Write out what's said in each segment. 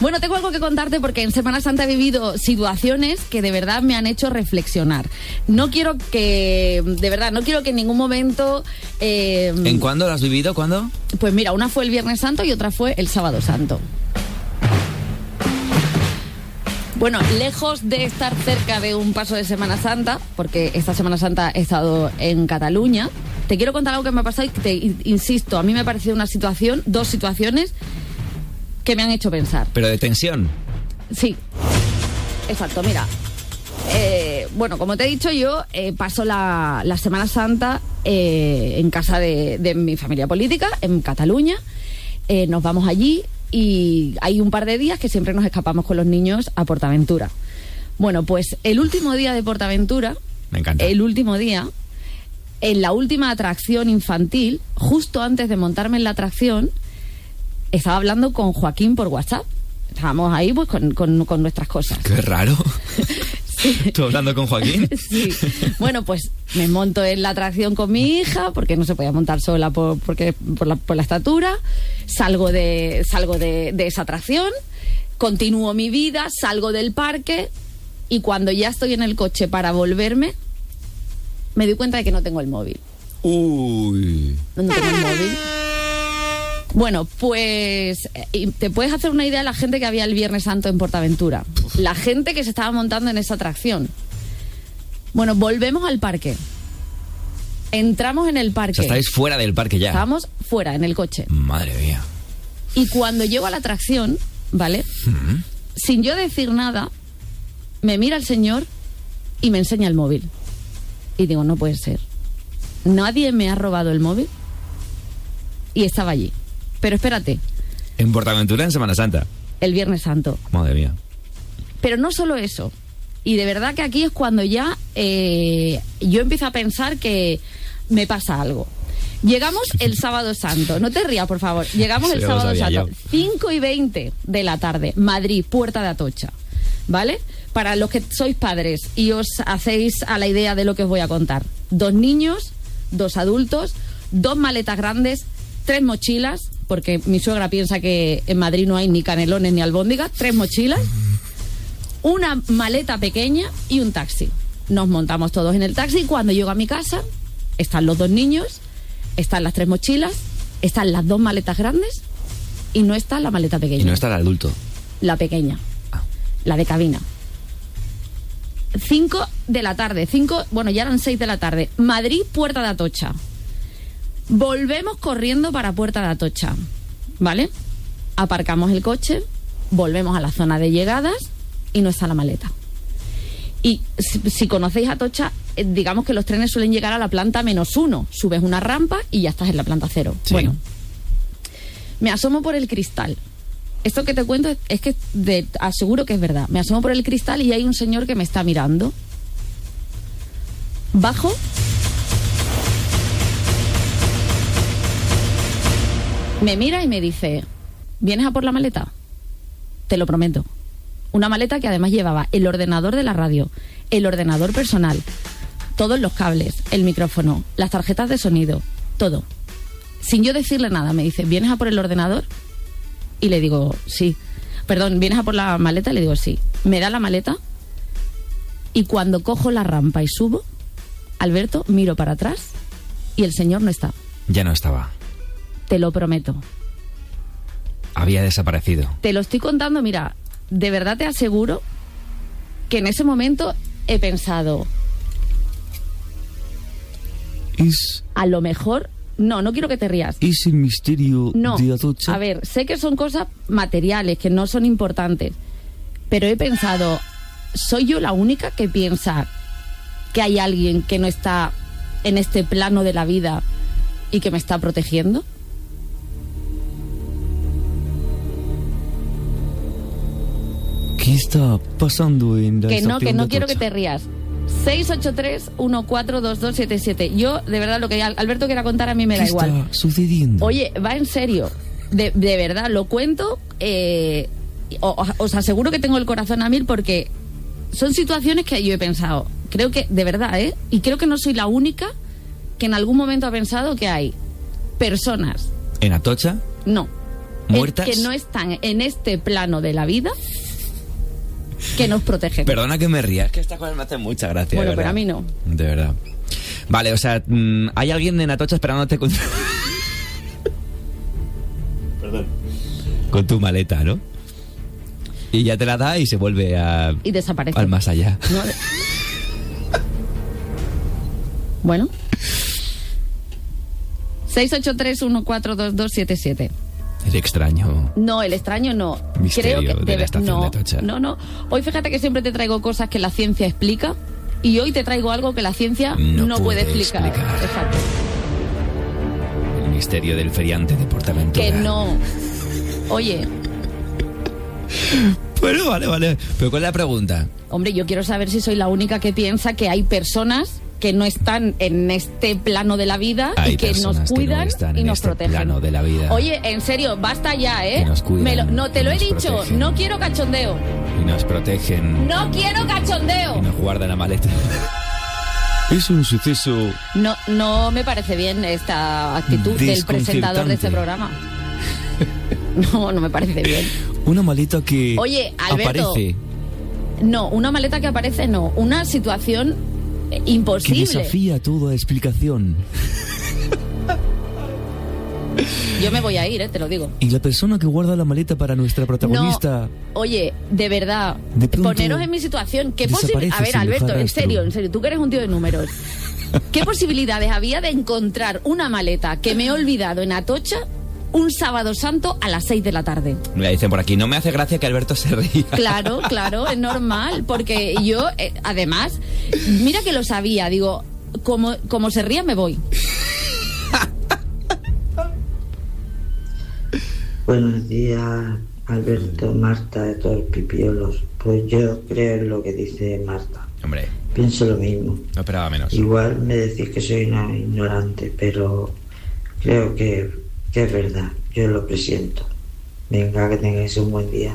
Bueno, tengo algo que contarte porque en Semana Santa he vivido situaciones que de verdad me han hecho reflexionar. No quiero que en ningún momento... ¿En cuándo lo has vivido? ¿Cuándo? Pues mira, una fue el Viernes Santo y otra fue el Sábado Santo. Bueno, lejos de estar cerca de un paso de Semana Santa, porque esta Semana Santa he estado en Cataluña, te quiero contar algo que me ha pasado y que insisto, a mí me ha parecido dos situaciones que me han hecho pensar. ¿Pero de tensión? Sí, exacto, mira. Bueno, como te he dicho, yo paso la Semana Santa en casa de mi familia política, en Cataluña. Nos vamos allí y hay un par de días que siempre nos escapamos con los niños a PortAventura. Bueno, pues el último día de PortAventura, me encanta. El último día, en la última atracción infantil, justo antes de montarme en la atracción, estaba hablando con Joaquín por WhatsApp. Estábamos ahí pues con nuestras cosas. Qué raro. Sí. ¿Tú hablando con Joaquín? Sí. Bueno, pues me monto en la atracción con mi hija, porque no se podía montar sola por la estatura. Salgo de esa atracción, continúo mi vida, salgo del parque y cuando ya estoy en el coche para volverme, me doy cuenta de que no tengo el móvil. Uy. No tengo el móvil. Bueno, pues te puedes hacer una idea de la gente que había el Viernes Santo en PortAventura. La gente que se estaba montando en esa atracción. Bueno, volvemos al parque. Entramos en el parque. O sea, estáis fuera del parque ya. Estábamos fuera, en el coche. Madre mía. Y cuando llego a la atracción, ¿vale? Sin yo decir nada, me mira el señor y me enseña el móvil. Y digo, no puede ser. Nadie me ha robado el móvil. Y estaba allí. Pero espérate. ¿En PortAventura en Semana Santa? El Viernes Santo. Madre mía. Pero no solo eso. Y de verdad que aquí es cuando ya yo empiezo a pensar que me pasa algo. Llegamos el Sábado Santo. No te rías, por favor. Llegamos el Sábado Santo. 5:20 de la tarde. Madrid, Puerta de Atocha. ¿Vale? Para los que sois padres y os hacéis a la idea de lo que os voy a contar. 2 niños, 2 adultos, 2 maletas grandes, 3 mochilas, porque mi suegra piensa que en Madrid no hay ni canelones ni albóndigas, 3 mochilas, una maleta pequeña y un taxi. Nos montamos todos en el taxi y cuando llego a mi casa están los 2 niños, están las 3 mochilas, están las 2 maletas grandes y no está la maleta pequeña. Y no está el adulto. La pequeña. La de cabina. 5 de la tarde, bueno, ya eran 6 de la tarde. Madrid, Puerta de Atocha. Volvemos corriendo para Puerta de Atocha, ¿vale? Aparcamos el coche, volvemos a la zona de llegadas y no está la maleta. Y si conocéis Atocha, digamos que los trenes suelen llegar a la planta -1. Subes una rampa y ya estás en la planta 0. Sí. Bueno, me asomo por el cristal. Esto que te cuento es que aseguro que es verdad. Me asomo por el cristal y hay un señor que me está mirando. Bajo. Me mira y me dice, ¿vienes a por la maleta? Te lo prometo. Una maleta que además llevaba el ordenador de la radio, el ordenador personal, todos los cables, el micrófono, las tarjetas de sonido, todo. Sin yo decirle nada, me dice, ¿vienes a por el ordenador? Y le digo, sí. Perdón, ¿vienes a por la maleta? Le digo, sí. Me da la maleta y cuando cojo la rampa y subo, Alberto, miro para atrás y el señor no está. Ya no estaba. Te lo prometo. Había desaparecido. Te lo estoy contando, mira, de verdad te aseguro que en ese momento he pensado, a lo mejor... No quiero que te rías. ¿Es el misterio de Atocha? A ver, sé que son cosas materiales, que no son importantes, pero he pensado, ¿soy yo la única que piensa que hay alguien que no está en este plano de la vida y que me está protegiendo? ¿Qué está pasando en la estación Que no de quiero que Atocha? te rías. 683-142277. Yo, de verdad, lo que Alberto quiera contar a mí me da igual. ¿Qué está sucediendo? Oye, va en serio. De verdad, lo cuento. Os aseguro que tengo el corazón a 1000 porque son situaciones que yo he pensado. Creo que, de verdad, y creo que no soy la única que en algún momento ha pensado que hay personas... ¿En Atocha? No. muertas. Que no están en este plano de la vida, que nos protegen. Perdona que me ría, es que estas cosas me hacen mucha gracia. Bueno, pero a mí no. De verdad. Vale, o sea, hay alguien en Atocha esperándote con... Perdón. Con tu maleta, ¿no? Y ya te la da y se vuelve a... Y desaparece. Al más allá. No. Bueno. 683-142277. El extraño. No, el extraño no. Misterio Creo que de la estación no, de Atocha. No. Hoy fíjate que siempre te traigo cosas que la ciencia explica y hoy te traigo algo que la ciencia no puede explicar. Exacto. El misterio del feriante de Portaventura. Que no. Oye. Bueno, vale. Pero ¿cuál es la pregunta? Hombre, yo quiero saber si soy la única que piensa que hay personas que no están en este plano de la vida y que nos cuidan y nos protegen. Plano de la vida. Oye, en serio, basta ya, ¿eh? Que nos cuidan, no te lo he dicho, protegen. no quiero cachondeo. Y nos protegen. No quiero cachondeo. Y nos guardan la maleta. Es un suceso. No me parece bien esta actitud del presentador de este programa. No me parece bien. Una maleta que Oye, Alberto, aparece. No, una maleta que aparece no. Una situación imposible. Que desafía toda explicación. Yo me voy a ir, te lo digo. Y la persona que guarda la maleta para nuestra protagonista... No, oye, de verdad, de poneros en mi situación. ¿Qué posibilidades? A ver, Alberto, en serio, tú que eres un tío de números. ¿Qué posibilidades había de encontrar una maleta que me he olvidado en Atocha un sábado santo a las 6 de la tarde? Me dicen por aquí, no me hace gracia que Alberto se ría. Claro, es normal, porque yo, además, mira que lo sabía, digo, como se ría me voy. Buenos días, Alberto, Marta, de todos los pipiolos. Pues yo creo en lo que dice Marta. Hombre. Pienso lo mismo. No esperaba menos. Igual me decís que soy una ignorante, pero creo que es verdad. Yo lo presiento. Venga, que tengáis un buen día.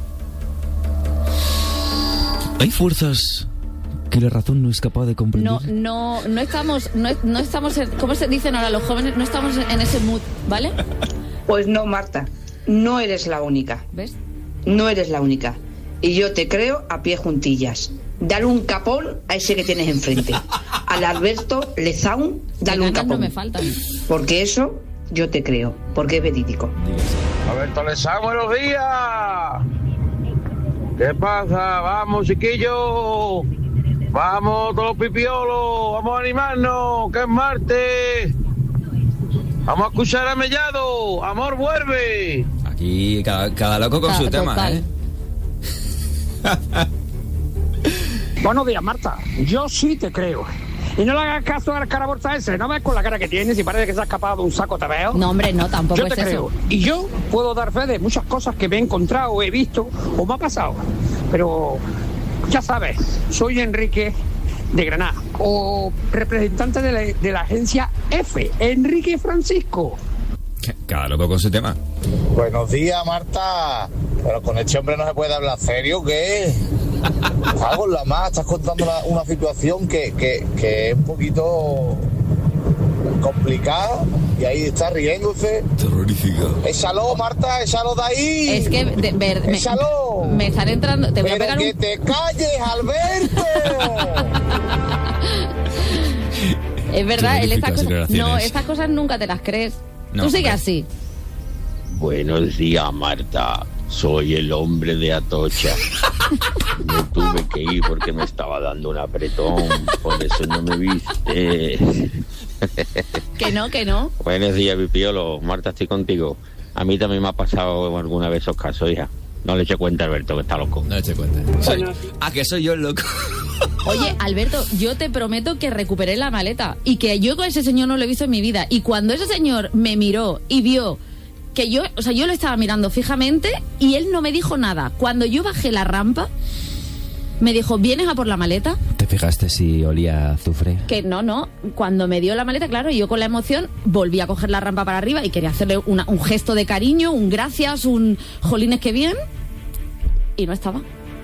Hay fuerzas que la razón no es capaz de comprender. No estamos, ¿cómo se dicen ahora los jóvenes? No estamos en ese mood, ¿vale? Pues no, Marta, no eres la única. ¿Ves? No eres la única. Y yo te creo a pie juntillas. Dale un capón a ese que tienes enfrente. Al Alberto Lezaun, dale un capón. No me faltan. Porque eso yo te creo, porque es verídico. Alberto Lezaun, buenos días. ¿Qué pasa? Vamos, chiquillos. Vamos, todos los pipiolos. Vamos a animarnos, que es martes. Vamos a escuchar a Mellado. Amor, vuelve. Aquí cada loco con su tema, ¿eh? Buenos días, Marta. Yo sí te creo. Y no le hagas caso al caraborza ese. No ves con la cara que tienes y parece que se ha escapado de un saco, ¿te veo? No, hombre, no, tampoco yo te creo. eso. Y yo puedo dar fe de muchas cosas que me he encontrado, o he visto, o me ha pasado. Pero, ya sabes, soy Enrique de Granada, o representante de la agencia F, Enrique Francisco. Cada loco con su tema. Buenos días, Marta. Pero con este hombre no se puede hablar serio, ¿qué? Algo en la más, estás contando una situación que es un poquito complicada y ahí está riéndose. Terrorífica. Échalo, Marta, échalo de ahí. Es que échalo. Me están entrando. Te voy pero a pegar que un... te calles, Alberto. Es verdad, no, estas cosas nunca te las crees. No, tú sigues hombre. así. Buenos días, Marta. Soy el hombre de Atocha. Me tuve que ir porque me estaba dando un apretón. Por eso no me viste. Que no. Buenos días, Pipiolo. Marta, estoy contigo. A mí también me ha pasado alguna vez esos casos, hija. No le eche cuenta a Alberto, que está loco. No le eche cuenta. Que soy yo el loco. Oye, Alberto, yo te prometo que recuperé la maleta y que yo con ese señor no lo he visto en mi vida. Y cuando ese señor me miró y vio que yo lo estaba mirando fijamente y él no me dijo nada. Cuando yo bajé la rampa, me dijo, ¿vienes a por la maleta? ¿Te fijaste si olía a azufre? Que no. Cuando me dio la maleta, claro, yo con la emoción volví a coger la rampa para arriba y quería hacerle un gesto de cariño, un gracias, un jolines que bien. Y no estaba.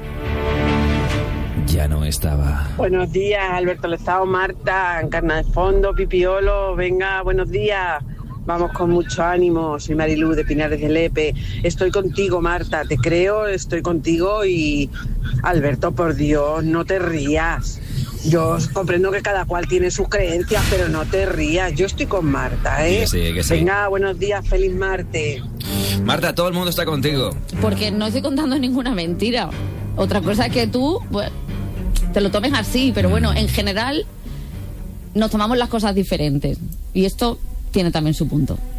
Ya no estaba. Buenos días, Alberto Lezao, Marta, Encarna de Fondo, Pipiolo, venga, buenos días. Vamos con mucho ánimo, soy Marilú de Pinares de Lepe. Estoy contigo, Marta, te creo, estoy contigo y Alberto, por Dios, no te rías. Yo comprendo que cada cual tiene sus creencias, pero no te rías. Yo estoy con Marta, ¿eh? Que sí. Venga, buenos días, feliz martes. Marta, todo el mundo está contigo. Porque no estoy contando ninguna mentira. Otra cosa es que tú pues, te lo tomes así, pero bueno, en general nos tomamos las cosas diferentes. Y esto tiene también su punto.